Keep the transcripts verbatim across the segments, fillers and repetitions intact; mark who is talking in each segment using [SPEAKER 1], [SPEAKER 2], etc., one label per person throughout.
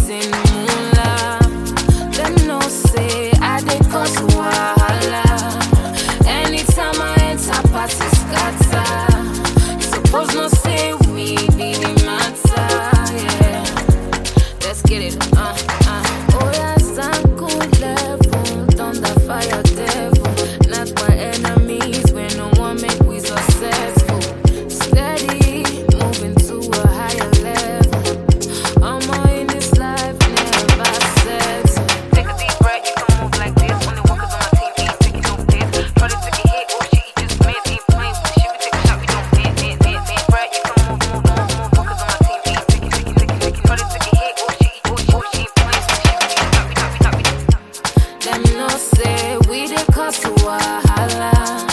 [SPEAKER 1] getting moolah. Them no say I dey cause wahala. Anytime I enter party scatter. Suppose no say we be the matter, yeah. Let's get it, uh, uh. Oh yes, I'm cool level, thunder fire devil. Not my enemies, when no one make we successful. Steady, moving to a higher level. I'm all in this life, never settle.
[SPEAKER 2] Take a deep breath, you can move like this. Only walkers on my team ain't taking no piss. Try to take a hit, oh shit, he just made. Ain't playing with shit, we take a shot, we don't hit, hit, hit, hit. Breath, you can move, move, move, move. Walkers on my team ain't taking, taking, taking, taking. Try to take a hit, oh shit, he, oh shit, oh shit, ain't playing with shit, we take a shot, we top, we top, we top.
[SPEAKER 1] Them no say we dey cause wahala.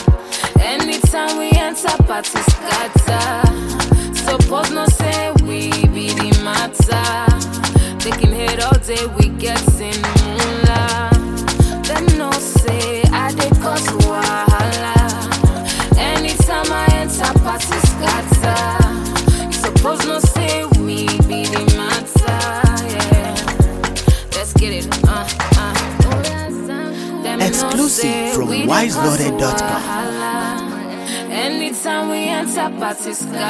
[SPEAKER 1] Anytime we enter party scatter. Suppose no say we be the matter. Taking head all day, we getting moolah. Them no say I dey cause wahala. Anytime I enter party scatter. Suppose no say we be the matter, yeah. Let's get it, uh, uh. Them no
[SPEAKER 3] Exclusive
[SPEAKER 1] say
[SPEAKER 3] from
[SPEAKER 1] we dey
[SPEAKER 3] wise loaded dot com.
[SPEAKER 1] cause wahala. Anytime we enter party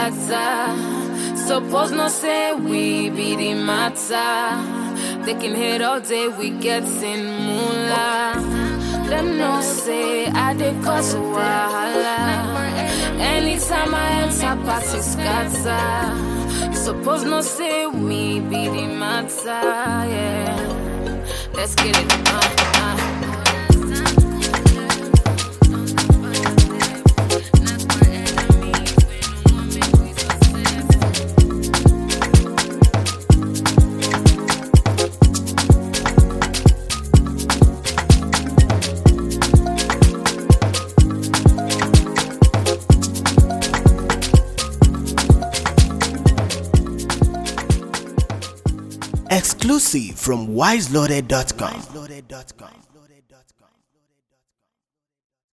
[SPEAKER 1] scatter. Suppose no say we be the matter. They can hit all day, we getting moolah. Them no say I dey cause wahala. Anytime I enter party scatter. Suppose no say we be the matter, yeah. Let's get it, uh, uh.
[SPEAKER 3] Exclusive from wise loaded dot com.